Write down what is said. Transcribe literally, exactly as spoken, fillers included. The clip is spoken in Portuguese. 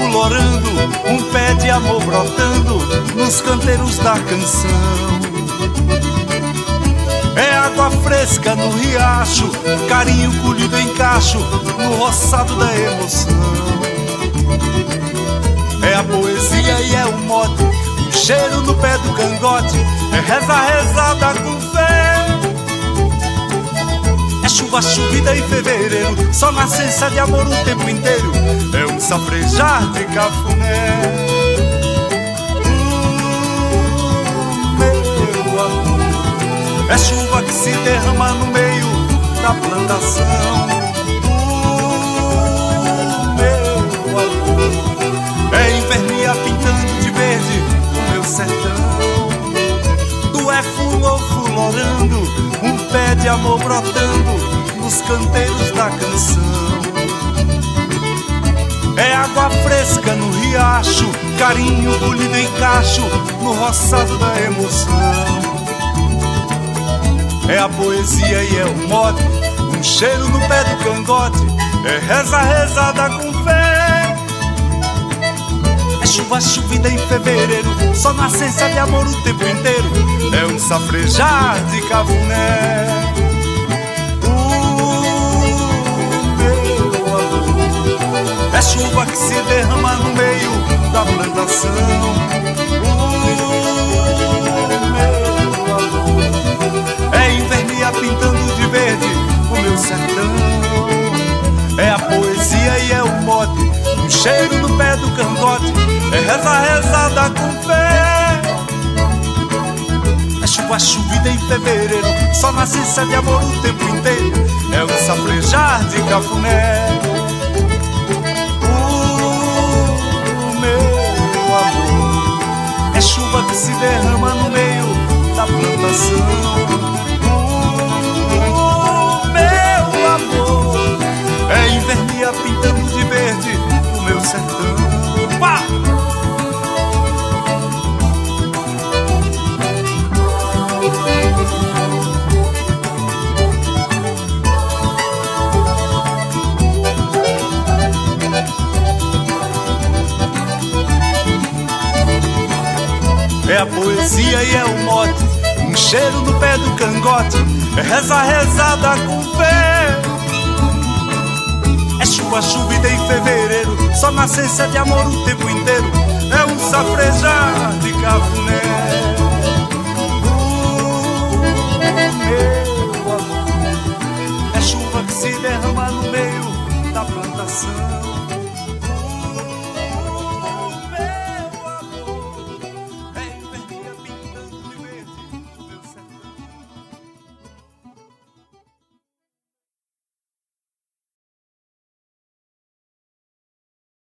fulorando, um pé de amor brotando nos canteiros da canção. É água fresca no riacho, carinho colhido em cacho no roçado da emoção. É a poesia e é o mote, o cheiro no pé do cangote, é reza rezada com fé. É chuva chovida em fevereiro, só nascença de amor o tempo inteiro, é um safrejar de cafuné. Hum, meu amor, é chuva que se derrama no meio da plantação. Hum, meu amor, é invernia pintando de verde o meu sertão. Tu é fulô fulorando, um pé de amor brotando nos canteiros da canção. É água fresca no riacho, carinho colhido em cacho no roçado da emoção. É a poesia e é o mote, um cheiro no pé do cangote, é reza rezada com fé. É chuva chovida em fevereiro, só nascença de amor o tempo inteiro, é um safrejar de cafuné. É chuva que se derrama no meio da plantação. Oh, meu amor, é invernia pintando de verde o meu sertão. É a poesia e é o mote, um cheiro no pé do cangote, é reza rezada com fé. É chuva chovida em fevereiro, só nascença de amor o tempo inteiro, é um safrejar de cafuné. É chuva que se derrama no meio da plantação. Oh, meu amor, é invernia pintando de verde o meu sertão. Pá! É a poesia e é o mote, um cheiro no pé do cangote, é reza rezada com fé. É chuva chovida em fevereiro, só nascença de amor o tempo inteiro, é um safrejar de